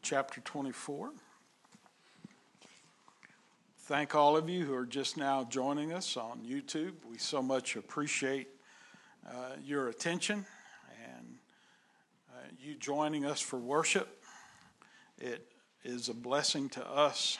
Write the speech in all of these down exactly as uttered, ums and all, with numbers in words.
chapter twenty-four. Thank all of you who are just now joining us on YouTube. We so much appreciate uh, your attention and uh, you joining us for worship. It is a blessing to us.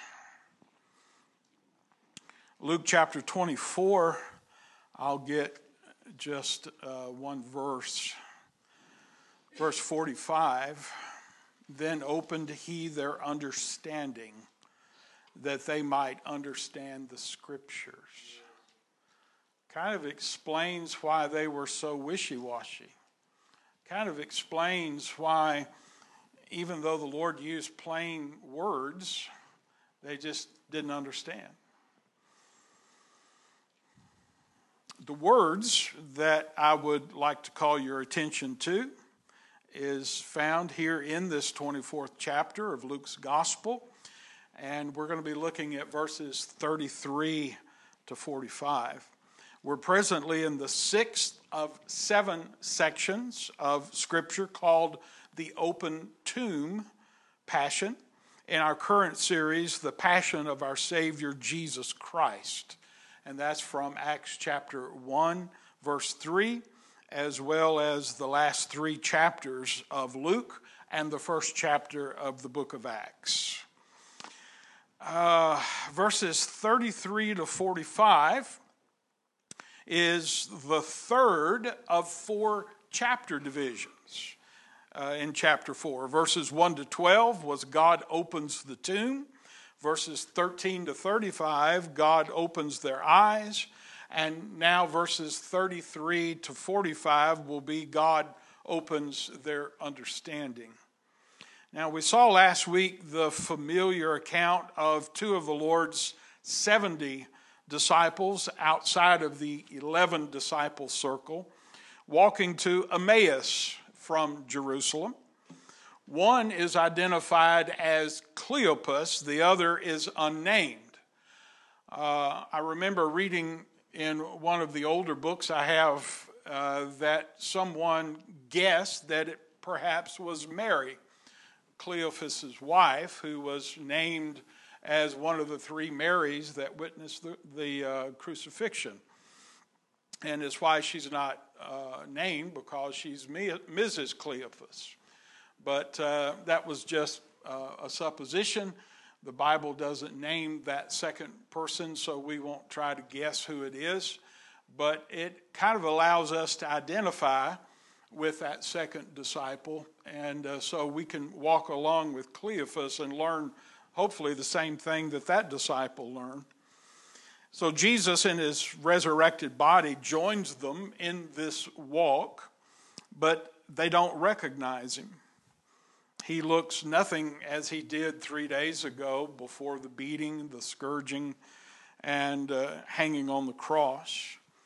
Luke chapter twenty-four, I'll get just uh, one verse. Verse forty-five, then opened he their understanding, that they might understand the Scriptures. Kind of explains why they were so wishy-washy. Kind of explains why, even though the Lord used plain words, they just didn't understand. The words that I would like to call your attention to is found here in this twenty-fourth chapter of Luke's Gospel. And we're going to be looking at verses thirty-three to forty-five. We're presently in the sixth of seven sections of Scripture called the Open Tomb Passion. In our current series, The Passion of Our Savior Jesus Christ. And that's from Acts chapter one, verse three, as well as the last three chapters of Luke and the first chapter of the book of Acts. Uh, verses thirty-three to forty-five is the third of four chapter divisions uh, in chapter four. Verses one to twelve was God opens the tomb. Verses thirteen to thirty-five, God opens their eyes. And now verses thirty-three to forty-five will be God opens their understanding. Now we saw last week the familiar account of two of the Lord's seventy disciples outside of the eleven disciple circle walking to Emmaus from Jerusalem. One is identified as Cleopas, the other is unnamed. Uh, I remember reading in one of the older books I have uh, that someone guessed that it perhaps was Mary, Cleophas's wife, who was named as one of the three Marys that witnessed the, the uh, crucifixion. And it's why she's not uh, named, because she's Missus Cleophas. But uh, that was just uh, a supposition. The Bible doesn't name that second person, so we won't try to guess who it is. But it kind of allows us to identify with that second disciple. And uh, so we can walk along with Cleophas and learn, hopefully, the same thing that that disciple learned. So Jesus in his resurrected body joins them in this walk, but they don't recognize him. He looks nothing as he did three days ago before the beating, the scourging, and uh, hanging on the cross.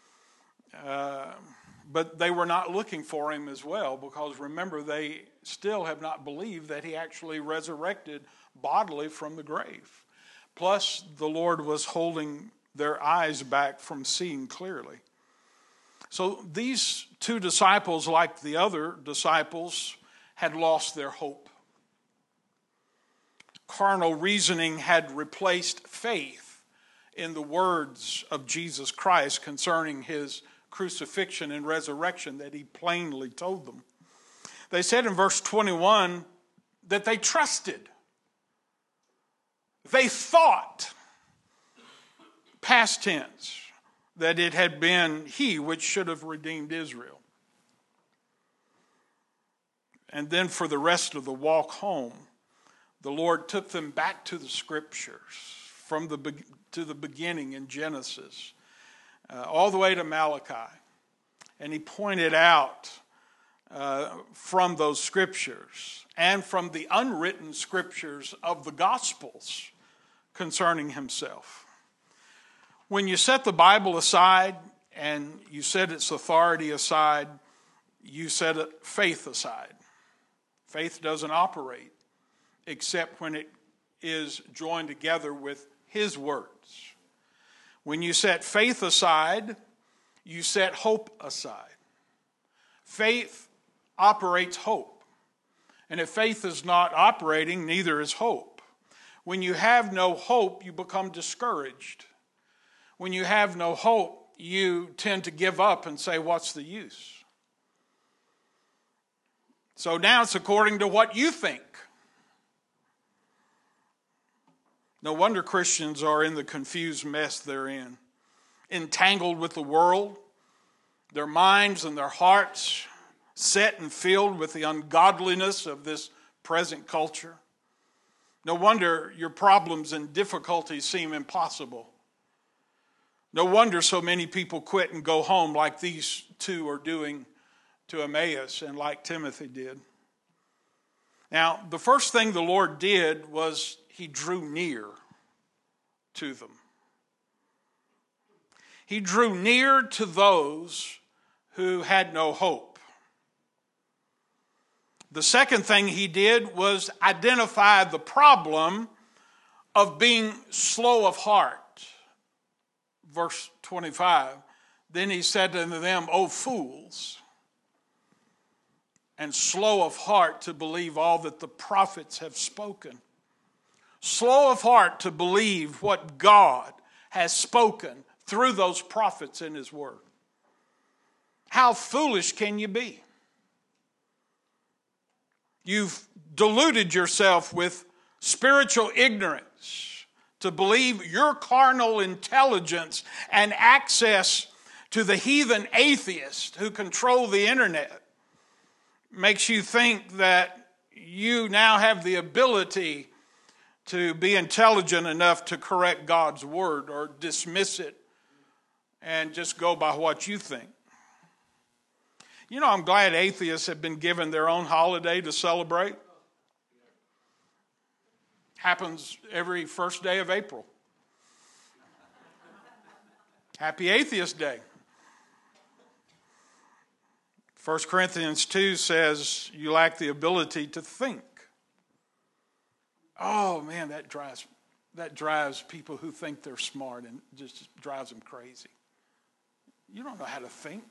Uh, but they were not looking for him as well, because remember, they still have not believed that he actually resurrected bodily from the grave. Plus, the Lord was holding their eyes back from seeing clearly. So these two disciples, like the other disciples, had lost their hope. Carnal reasoning had replaced faith in the words of Jesus Christ concerning his crucifixion and resurrection that he plainly told them. They said in verse twenty-one that they trusted. They thought, past tense, that it had been he which should have redeemed Israel. And then for the rest of the walk home, the Lord took them back to the Scriptures, from the to the beginning in Genesis, uh, all the way to Malachi. And he pointed out uh, from those Scriptures and from the unwritten Scriptures of the Gospels concerning himself. When you set the Bible aside and you set its authority aside, you set faith aside. Faith doesn't operate except when it is joined together with his words. When you set faith aside, you set hope aside. Faith operates hope. And if faith is not operating, neither is hope. When you have no hope, you become discouraged. When you have no hope, you tend to give up and say, what's the use? So now it's according to what you think. No wonder Christians are in the confused mess they're in, entangled with the world, their minds and their hearts set and filled with the ungodliness of this present culture. No wonder your problems and difficulties seem impossible. No wonder so many people quit and go home like these two are doing to Emmaus and like Timothy did. Now, the first thing the Lord did was he drew near to them. He drew near to those who had no hope. The second thing he did was identify the problem of being slow of heart. Verse twenty-five, then he said to them, O fools, and slow of heart to believe all that the prophets have spoken. Slow of heart to believe what God has spoken through those prophets in his word. How foolish can you be? You've deluded yourself with spiritual ignorance to believe your carnal intelligence and access to the heathen atheists who control the internet makes you think that you now have the ability to be intelligent enough to correct God's word or dismiss it and just go by what you think. You know, I'm glad atheists have been given their own holiday to celebrate. Happens every first day of April. Happy Atheist Day. First Corinthians two says you lack the ability to think. Oh man, that drives that drives people who think they're smart and just drives them crazy. You don't know how to think.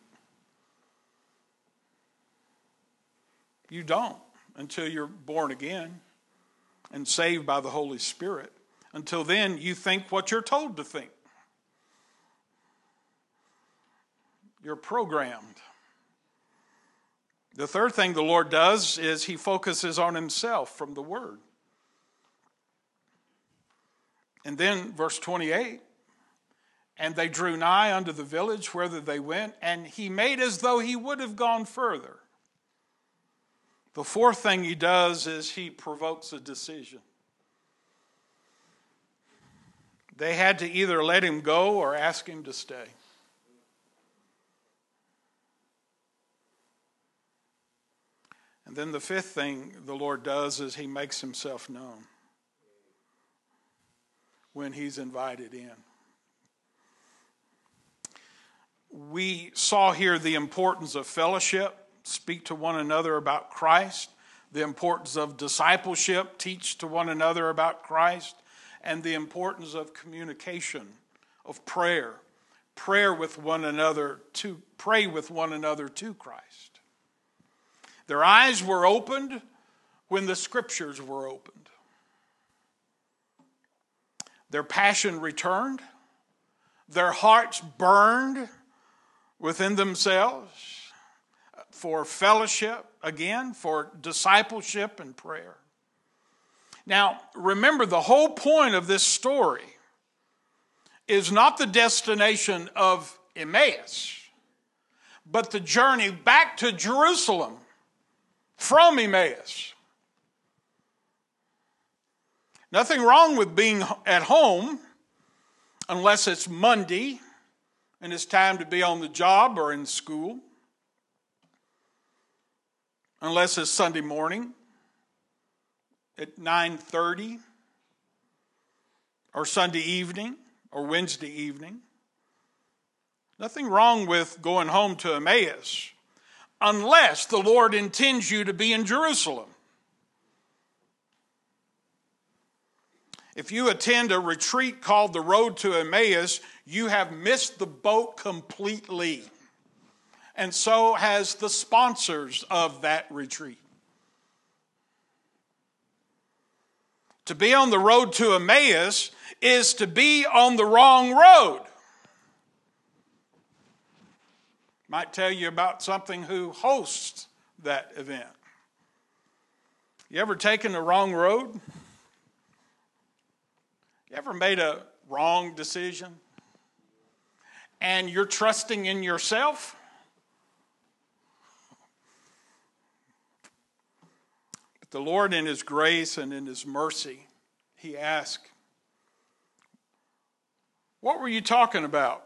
You don't until you're born again and saved by the Holy Spirit. Until then, you think what you're told to think. You're programmed. The third thing the Lord does is he focuses on himself from the word. And then verse twenty-eight, and they drew nigh unto the village whither they went, and he made as though he would have gone further. The fourth thing he does is he provokes a decision. They had to either let him go or ask him to stay. And then the fifth thing the Lord does is he makes himself known when he's invited in. We saw here the importance of fellowship. Speak to one another about Christ, the importance of discipleship, teach to one another about Christ, and the importance of communication, of prayer, prayer with one another, to pray with one another to Christ. Their eyes were opened when the scriptures were opened. Their passion returned. Their hearts burned within themselves for fellowship, again, for discipleship and prayer. Now, remember, the whole point of this story is not the destination of Emmaus, but the journey back to Jerusalem from Emmaus. Nothing wrong with being at home unless it's Monday and it's time to be on the job or in school. Unless it's Sunday morning at nine thirty or Sunday evening or Wednesday evening. Nothing wrong with going home to Emmaus unless the Lord intends you to be in Jerusalem. If you attend a retreat called the Road to Emmaus, you have missed the boat completely. And so has the sponsors of that retreat. To be on the road to Emmaus is to be on the wrong road. Might tell you about something who hosts that event. You ever taken the wrong road? You ever made a wrong decision? And you're trusting in yourself? But the Lord in His grace and in His mercy, He asked, what were you talking about?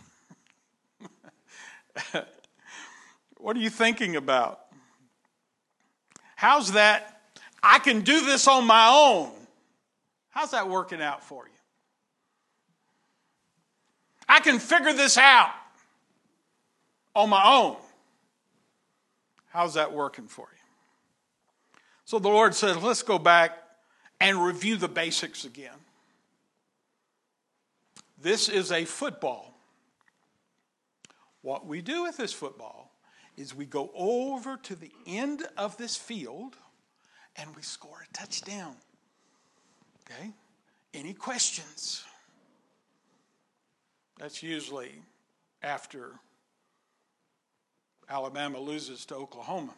What are you thinking about? How's that? I can do this on my own. How's that working out for you? I can figure this out on my own. How's that working for you? So the Lord says, let's go back and review the basics again. This is a football. What we do with this football is we go over to the end of this field and we score a touchdown. Okay? Any questions? That's usually after Alabama loses to Oklahoma.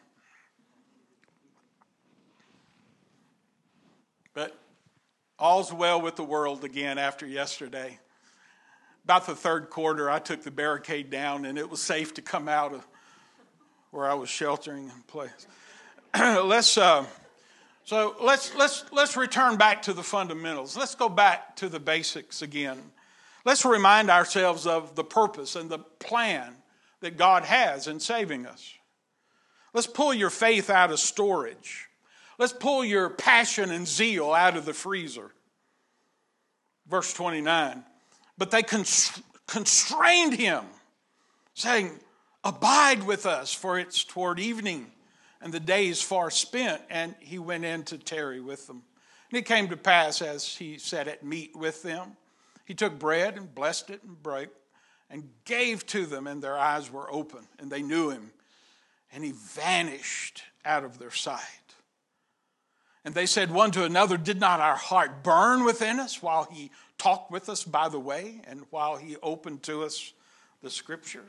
But all's well with the world again after yesterday. About the third quarter, I took the barricade down, and it was safe to come out of where I was sheltering in place. let's uh, so let's let's let's return back to the fundamentals. Let's go back to the basics again. Let's remind ourselves of the purpose and the plan that God has in saving us. Let's pull your faith out of storage. Let's pull your passion and zeal out of the freezer. Verse twenty-nine. But they constrained him, saying, abide with us, for it's toward evening, and the day is far spent. And he went in to tarry with them. And it came to pass, as he sat at meat with them, he took bread and blessed it and broke and gave to them, and their eyes were open, and they knew him, and he vanished out of their sight. And they said one to another, did not our heart burn within us while he talked with us by the way and while he opened to us the scriptures?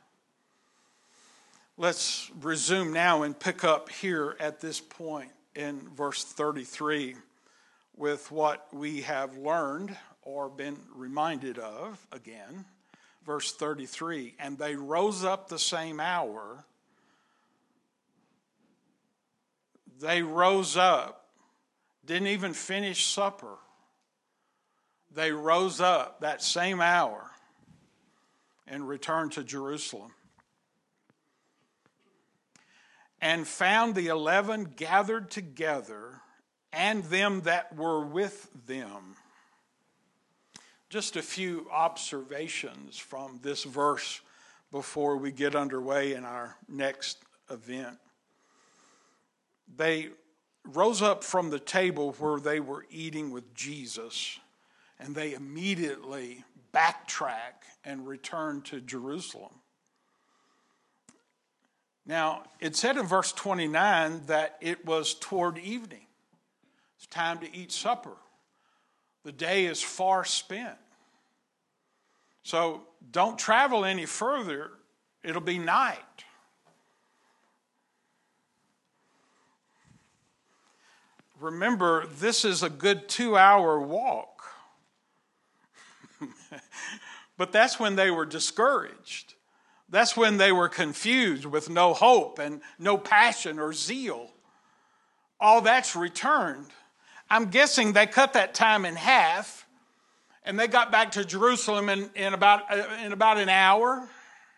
Let's resume now and pick up here at this point in verse thirty-three with what we have learned or been reminded of again. Verse thirty-three, and they rose up the same hour. They rose up. Didn't even finish supper. They rose up that same hour and returned to Jerusalem. And found the eleven gathered together and them that were with them. Just a few observations from this verse before we get underway in our next event. They rose up from the table where they were eating with Jesus, and they immediately backtrack and return to Jerusalem. Now, it said in verse twenty-nine that it was toward evening. It's time to eat supper. The day is far spent. So don't travel any further. It'll be night. Remember, this is a good two-hour walk. But that's when they were discouraged. That's when they were confused with no hope and no passion or zeal. All that's returned. I'm guessing they cut that time in half, and they got back to Jerusalem in, in, about, in about an hour.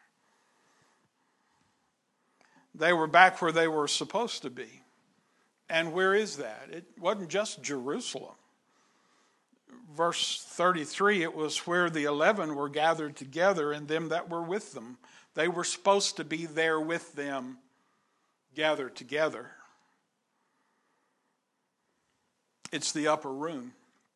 They were back where they were supposed to be. And where is that? It wasn't just Jerusalem. Verse thirty-three, it was where the eleven were gathered together and them that were with them. They were supposed to be there with them, gathered together. It's the upper room.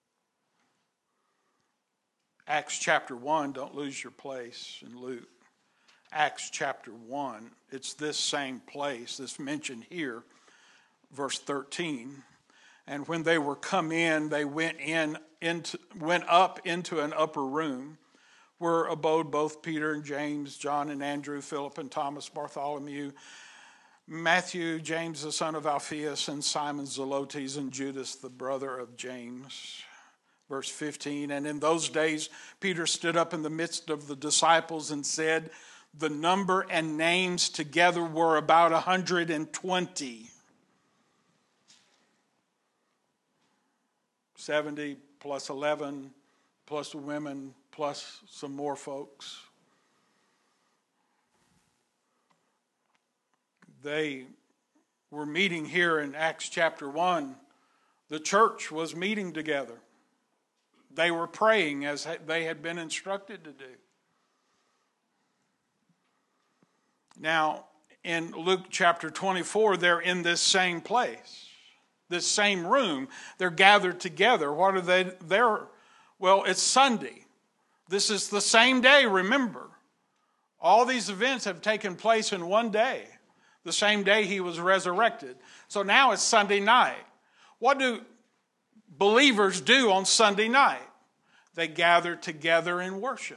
Acts chapter one, don't lose your place in Luke. Acts chapter one, it's this same place that's mentioned here. Verse thirteen, And when they were come in, they went in into went up into an upper room, where abode both Peter and James, John and Andrew, Philip and Thomas, Bartholomew, Matthew, James the son of Alphaeus, and Simon Zelotes, and Judas the brother of James. Verse fifteen, and in those days Peter stood up in the midst of the disciples and said, the number and names together were about a hundred and twenty. Seventy plus eleven plus the women plus some more folks. They were meeting here in Acts chapter one. The church was meeting together. They were praying as they had been instructed to do. Now, in Luke chapter twenty-four, they're in this same place, this same room. They're gathered together. What are they there? Well, it's Sunday. This is the same day, remember. All these events have taken place in one day, the same day he was resurrected. So now it's Sunday night. What do believers do on Sunday night? They gather together in worship.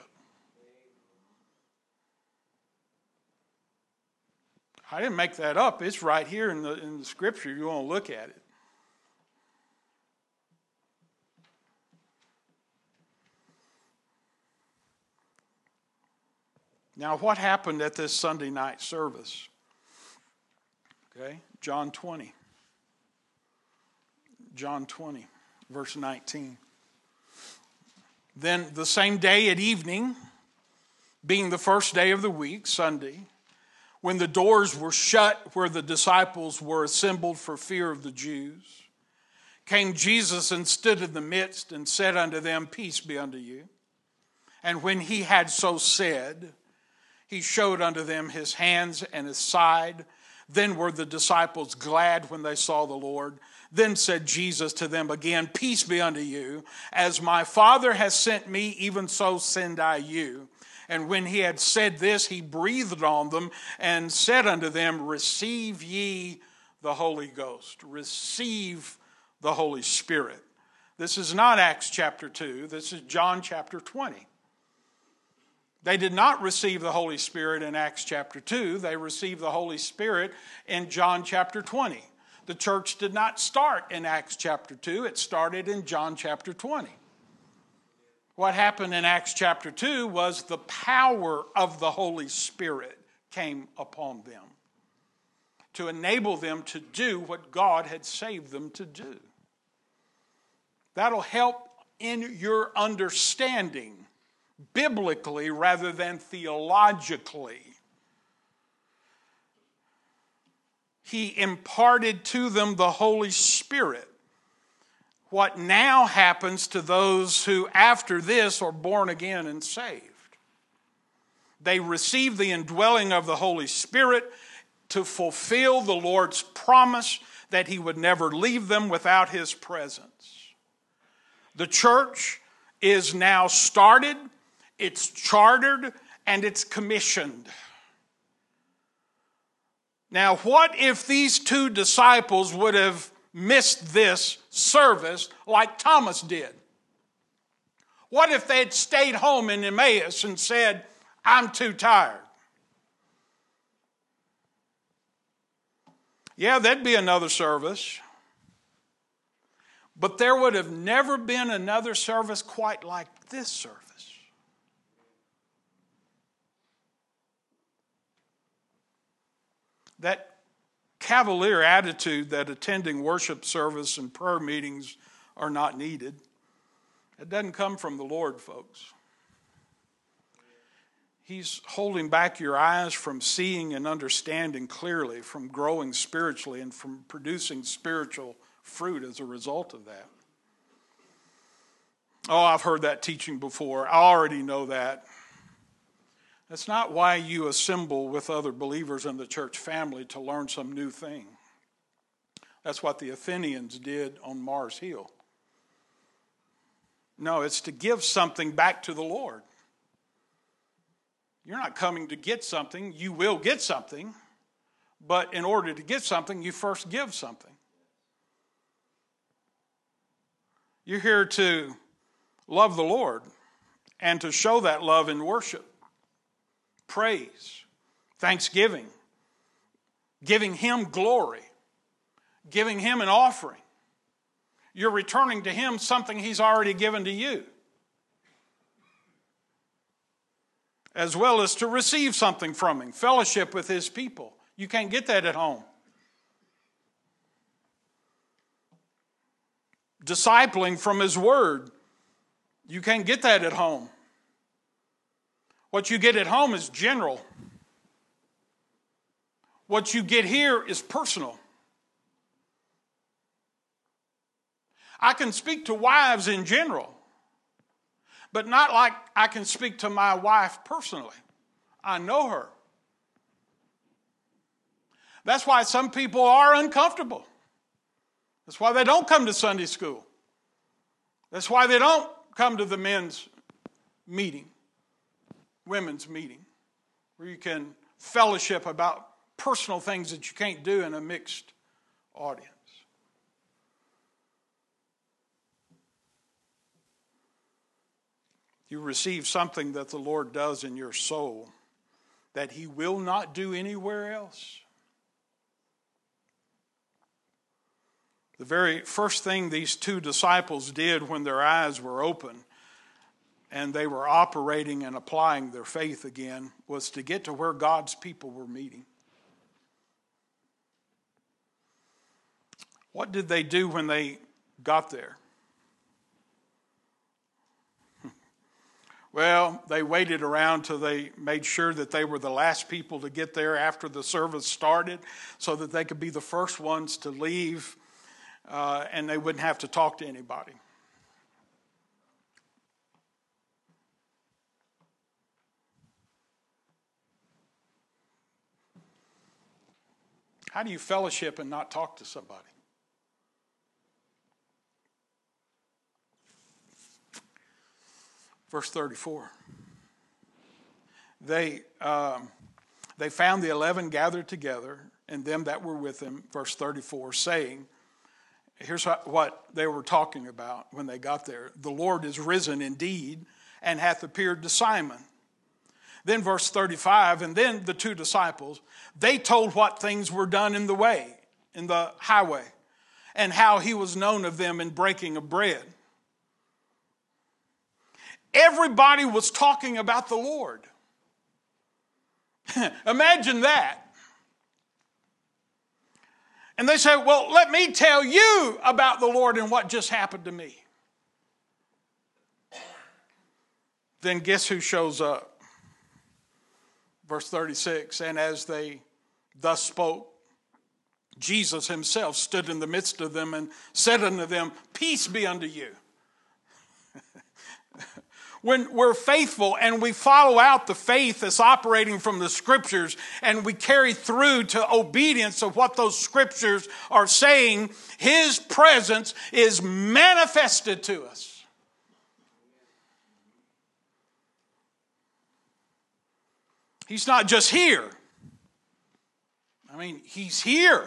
I didn't make that up. It's right here in the, in the scripture. You want to look at it. Now, what happened at this Sunday night service? Okay, John twenty. John twenty, verse nineteen. Then the same day at evening, being the first day of the week, Sunday, when the doors were shut where the disciples were assembled for fear of the Jews, came Jesus and stood in the midst and said unto them, peace be unto you. And when he had so said, he showed unto them his hands and his side. Then were the disciples glad when they saw the Lord. Then said Jesus to them again, peace be unto you. As my Father has sent me, even so send I you. And when he had said this, he breathed on them and said unto them, receive ye the Holy Ghost. Receive the Holy Spirit. This is not Acts chapter two. This is John chapter twenty. They did not receive the Holy Spirit in Acts chapter two. They received the Holy Spirit in John chapter twenty. The church did not start in Acts chapter two. It started in John chapter twenty. What happened in Acts chapter two was the power of the Holy Spirit came upon them to enable them to do what God had saved them to do. That'll help in your understanding biblically rather than theologically. He imparted to them the Holy Spirit. What now happens to those who after this are born again and saved? They receive the indwelling of the Holy Spirit to fulfill the Lord's promise that he would never leave them without his presence. The church is now started, it's chartered, and it's commissioned. Now, what if these two disciples would have missed this service like Thomas did? What if they'd stayed home in Emmaus and said, I'm too tired? Yeah, there'd be another service. But there would have never been another service quite like this service. That cavalier attitude that attending worship service and prayer meetings are not needed, it doesn't come from the Lord, folks. He's holding back your eyes from seeing and understanding clearly, from growing spiritually, and from producing spiritual fruit as a result of that. Oh, I've heard that teaching before. I already know that. That's not why you assemble with other believers in the church family, to learn some new thing. That's what the Athenians did on Mars Hill. No, it's to give something back to the Lord. You're not coming to get something. You will get something. But in order to get something, you first give something. You're here to love the Lord and to show that love in worship, praise, thanksgiving, giving Him glory, giving Him an offering. You're returning to Him something He's already given to you, as well as to receive something from Him, fellowship with His people. You can't get that at home. Discipling from His Word. You can't get that at home. What you get at home is general. What you get here is personal. I can speak to wives in general, but not like I can speak to my wife personally. I know her. That's why some people are uncomfortable. That's why they don't come to Sunday school. That's why they don't come to the men's meeting, women's meeting, where you can fellowship about personal things that you can't do in a mixed audience. You receive something that the Lord does in your soul that He will not do anywhere else. The very first thing these two disciples did when their eyes were open and they were operating and applying their faith again was to get to where God's people were meeting. What did they do when they got there? Well, they waited around till they made sure that they were the last people to get there after the service started so that they could be the first ones to leave uh, and they wouldn't have to talk to anybody. How do you fellowship and not talk to somebody? Verse thirty-four. They, um, they found the eleven gathered together, and them that were with them, verse thirty-four, saying, here's what they were talking about when they got there. The Lord is risen indeed, and hath appeared to Simon. Then verse thirty-five, and then the two disciples, they told what things were done in the way, in the highway, and how He was known of them in breaking of bread. Everybody was talking about the Lord. Imagine that. And they said, well, let me tell you about the Lord and what just happened to me. Then guess who shows up? Verse thirty-six, and as they thus spoke, Jesus Himself stood in the midst of them and said unto them, peace be unto you. When we're faithful and we follow out the faith that's operating from the Scriptures and we carry through to obedience of what those Scriptures are saying, His presence is manifested to us. He's not just here. I mean, He's here.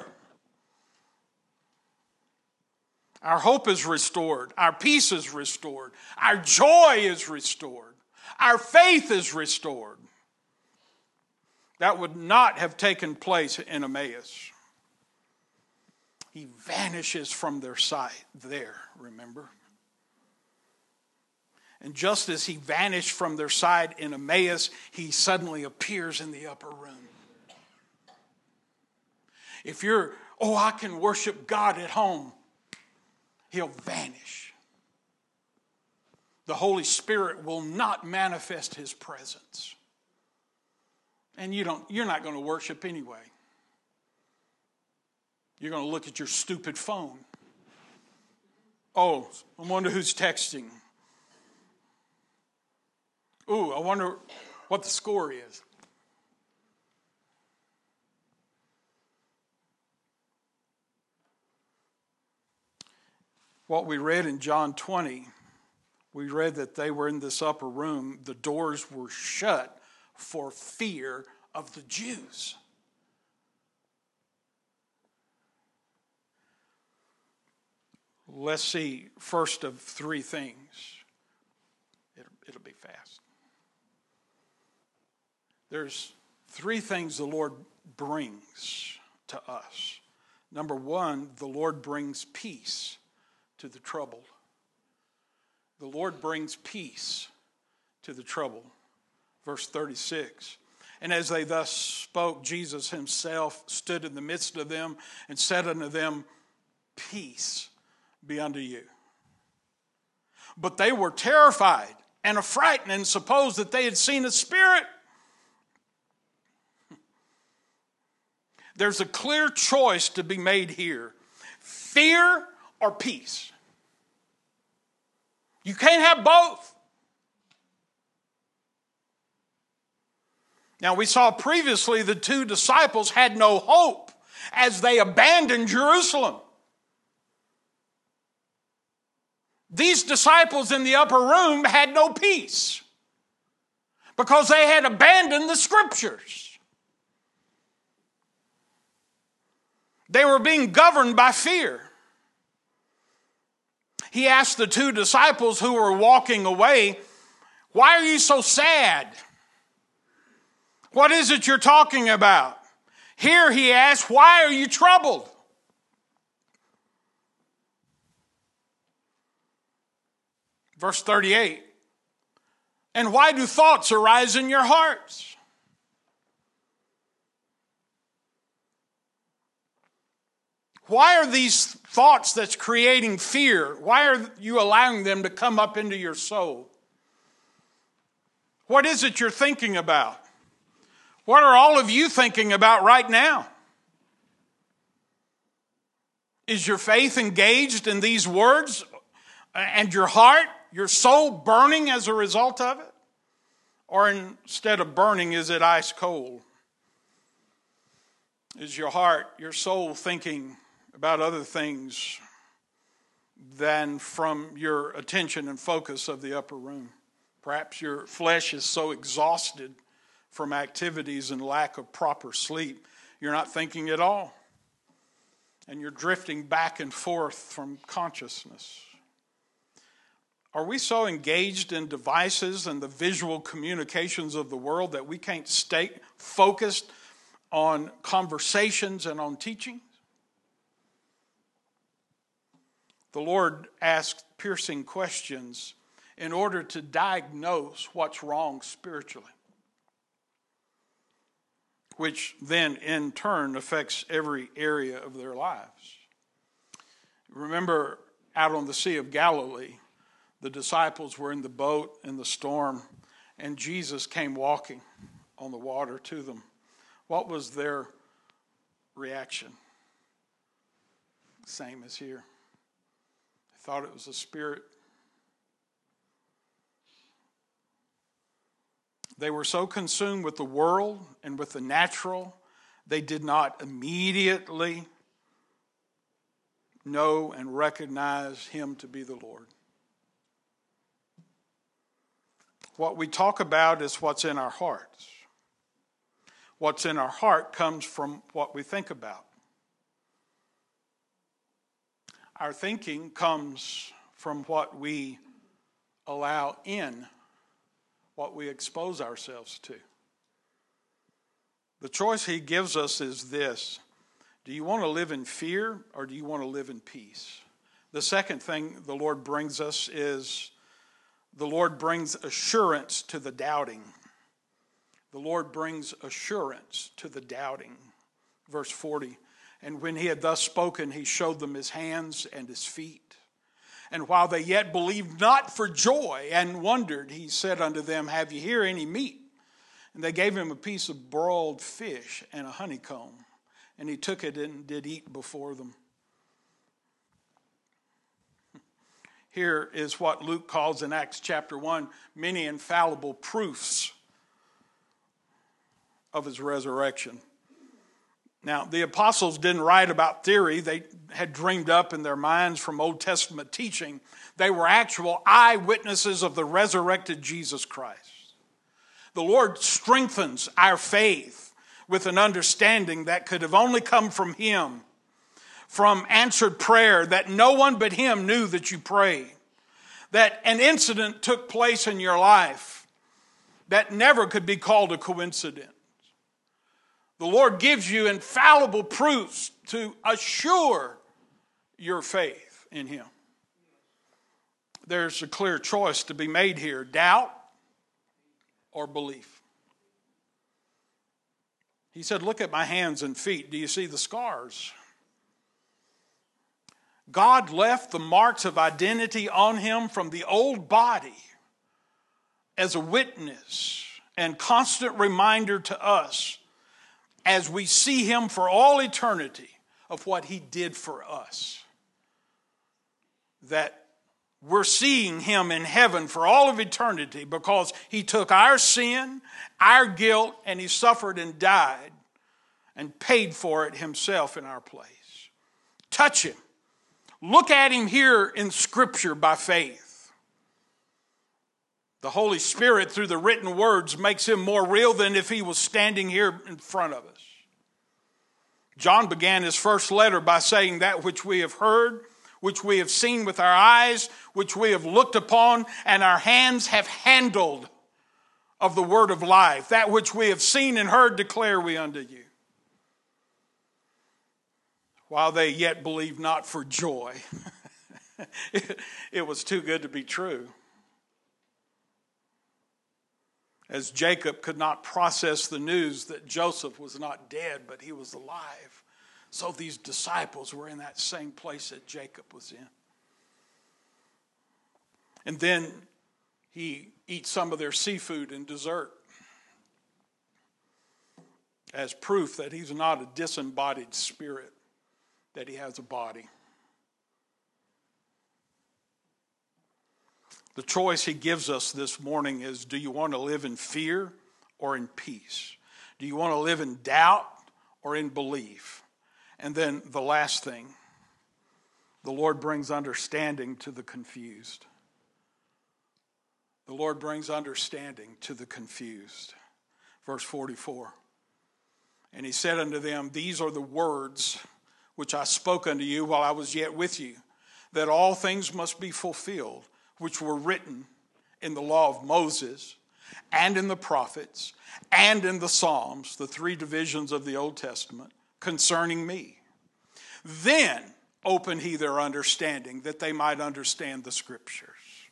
Our hope is restored. Our peace is restored. Our joy is restored. Our faith is restored. That would not have taken place in Emmaus. He vanishes from their sight there, remember? And just as He vanished from their sight in Emmaus, He suddenly appears in the upper room. If you're, oh, I can worship God at home, He'll vanish. The Holy Spirit will not manifest His presence. And you don't, you're not going to worship anyway. You're going to look at your stupid phone. Oh, I wonder who's texting. Ooh, I wonder what the score is. What we read in John twenty, we read that they were in this upper room. The doors were shut for fear of the Jews. Let's see first of three things. It'll, it'll be fast. There's three things the Lord brings to us. Number one, the Lord brings peace to the troubled. The Lord brings peace to the troubled. Verse thirty-six. And as they thus spoke, Jesus himself stood in the midst of them and said unto them, peace be unto you. But they were terrified and affrighted and supposed that they had seen a spirit. There's a clear choice to be made here. Fear or peace. You can't have both. Now, we saw previously the two disciples had no hope as they abandoned Jerusalem. These disciples in the upper room had no peace because they had abandoned the scriptures. They were being governed by fear. He asked the two disciples who were walking away, why are you so sad? What is it you're talking about? Here he asked, why are you troubled? Verse thirty-eight. And why do thoughts arise in your hearts? Why are these thoughts that's creating fear, why are you allowing them to come up into your soul? What is it you're thinking about? What are all of you thinking about right now? Is your faith engaged in these words and your heart, your soul burning as a result of it? Or instead of burning, is it ice cold? Is your heart, your soul thinking about other things than from your attention and focus of the upper room? Perhaps your flesh is so exhausted from activities and lack of proper sleep, you're not thinking at all. And you're drifting back and forth from consciousness. Are we so engaged in devices and the visual communications of the world that we can't stay focused on conversations and on teaching? The Lord asked piercing questions in order to diagnose what's wrong spiritually, which then in turn affects every area of their lives. Remember, out on the Sea of Galilee, the disciples were in the boat in the storm, and Jesus came walking on the water to them. What was their reaction? Same as here. They thought it was a spirit. They were so consumed with the world and with the natural, they did not immediately know and recognize him to be the Lord. What we talk about is what's in our hearts. What's in our heart comes from what we think about. Our thinking comes from what we allow in, what we expose ourselves to. The choice he gives us is this. Do you want to live in fear or do you want to live in peace? The second thing the Lord brings us is the Lord brings assurance to the doubting. The Lord brings assurance to the doubting. Verse forty, and when he had thus spoken, he showed them his hands and his feet. And while they yet believed not for joy and wondered, he said unto them, have you here any meat? And they gave him a piece of broiled fish and a honeycomb. And he took it and did eat before them. Here is what Luke calls in Acts chapter one, many infallible proofs of his resurrection. Now, the apostles didn't write about theory they had dreamed up in their minds from Old Testament teaching. They were actual eyewitnesses of the resurrected Jesus Christ. The Lord strengthens our faith with an understanding that could have only come from him. from answered prayer that no one but him knew that you prayed. That an incident took place in your life that never could be called a coincidence. The Lord gives you infallible proofs to assure your faith in him. There's a clear choice to be made here: doubt or belief. He said, look at my hands and feet. Do you see the scars? God left the marks of identity on him from the old body as a witness and constant reminder to us as we see him for all eternity of what he did for us. That we're seeing him in heaven for all of eternity because he took our sin, our guilt, and he suffered and died and paid for it himself in our place. Touch him. Look at him here in Scripture by faith. The Holy Spirit, through the written words, makes him more real than if he was standing here in front of us. John began his first letter by saying, that which we have heard, which we have seen with our eyes, which we have looked upon, and our hands have handled of the word of life. That which we have seen and heard declare we unto you. While they yet believed not for joy. it, it was too good to be true. As Jacob could not process the news that Joseph was not dead, but he was alive. So these disciples were in that same place that Jacob was in. And then he eats some of their seafood and dessert as proof that he's not a disembodied spirit, that he has a body. The choice he gives us this morning is, do you want to live in fear or in peace? Do you want to live in doubt or in belief? And then the last thing, the Lord brings understanding to the confused. The Lord brings understanding to the confused. Verse forty-four. And he said unto them, these are the words which I spoke unto you while I was yet with you, that all things must be fulfilled, which were written in the law of Moses, and in the prophets, and in the Psalms, the three divisions of the Old Testament, concerning me. Then opened he their understanding, that they might understand the Scriptures.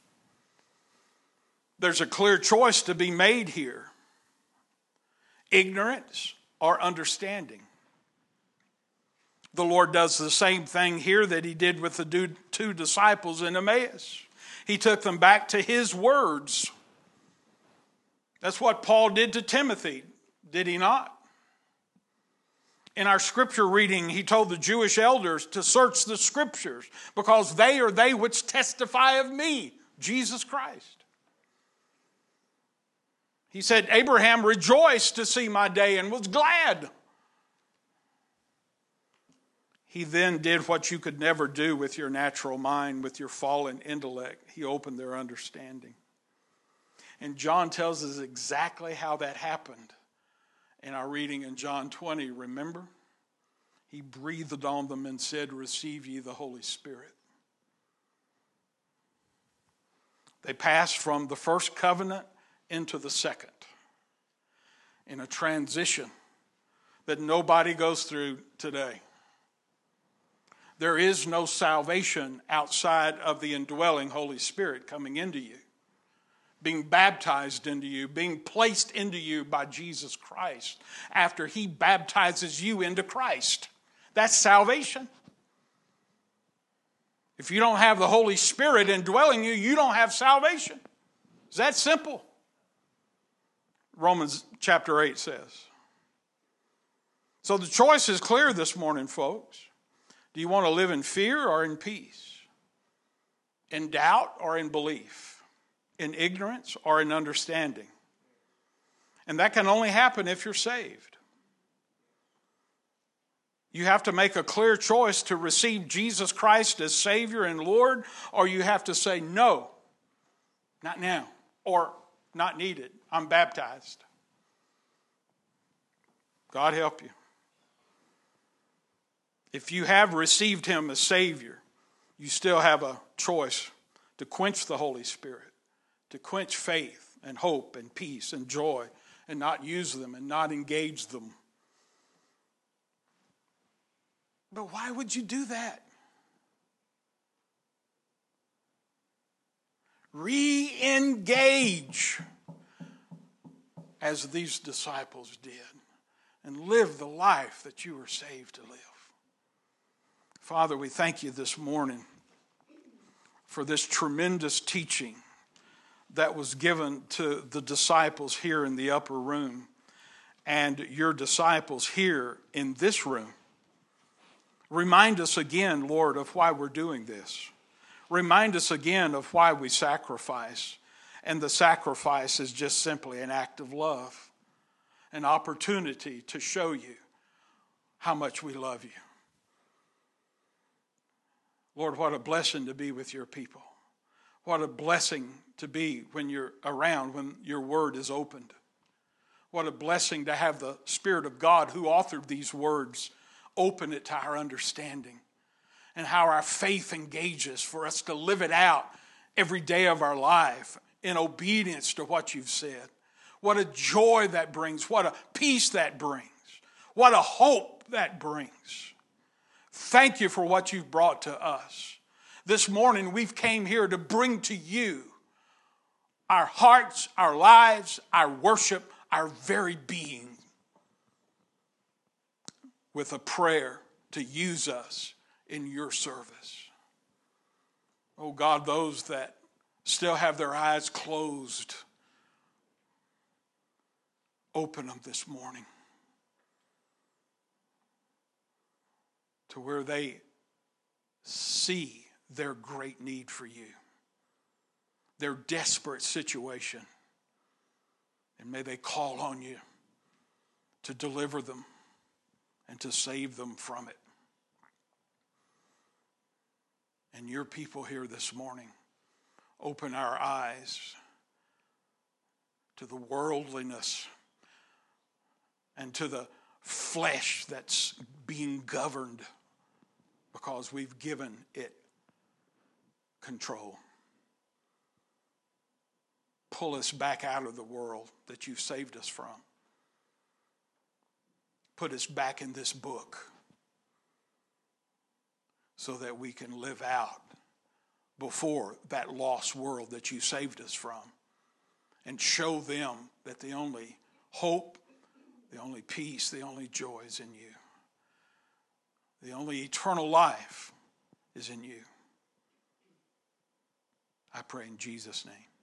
There's a clear choice to be made here: ignorance or understanding. The Lord does the same thing here that he did with the two disciples in Emmaus. He took them back to his words. That's what Paul did to Timothy, did he not? In our scripture reading, he told the Jewish elders to search the Scriptures, because they are they which testify of me, Jesus Christ. He said, Abraham rejoiced to see my day and was glad. He then did what you could never do with your natural mind, with your fallen intellect. He opened their understanding. And John tells us exactly how that happened in our reading in John twenty. Remember? He breathed on them and said, receive ye the Holy Spirit. They passed from the first covenant into the second in a transition that nobody goes through today. There is no salvation outside of the indwelling Holy Spirit coming into you, being baptized into you, being placed into you by Jesus Christ after he baptizes you into Christ. That's salvation. If you don't have the Holy Spirit indwelling you, you don't have salvation. It's that simple. Romans chapter eight says. So the choice is clear this morning, folks. Do you want to live in fear or in peace? In doubt or in belief? In ignorance or in understanding? And that can only happen if you're saved. You have to make a clear choice to receive Jesus Christ as Savior and Lord, or you have to say, no, not now, or not needed. I'm baptized. God help you. If you have received him as Savior, you still have a choice to quench the Holy Spirit, to quench faith and hope and peace and joy and not use them and not engage them. But why would you do that? Re-engage as these disciples did and live the life that you were saved to live. Father, we thank you this morning for this tremendous teaching that was given to the disciples here in the upper room and your disciples here in this room. Remind us again, Lord, of why we're doing this. Remind us again of why we sacrifice. And the sacrifice is just simply an act of love, an opportunity to show you how much we love you. Lord, what a blessing to be with your people. What a blessing to be when you're around, when your word is opened. What a blessing to have the Spirit of God who authored these words open it to our understanding, and how our faith engages for us to live it out every day of our life in obedience to what you've said. What a joy that brings. What a peace that brings. What a hope that brings. Thank you for what you've brought to us. This morning we've came here to bring to you our hearts, our lives, our worship, our very being, with a prayer to use us in your service. Oh God, those that still have their eyes closed, open them this morning to where they see their great need for you, their desperate situation, and may they call on you to deliver them and to save them from it. And your people here this morning, open our eyes to the worldliness and to the flesh that's being governed because we've given it control. Pull us back out of the world that you've saved us from. Put us back in this book so that we can live out before that lost world that you saved us from and show them that the only hope, the only peace, the only joy is in you. The only eternal life is in you. I pray in Jesus' name.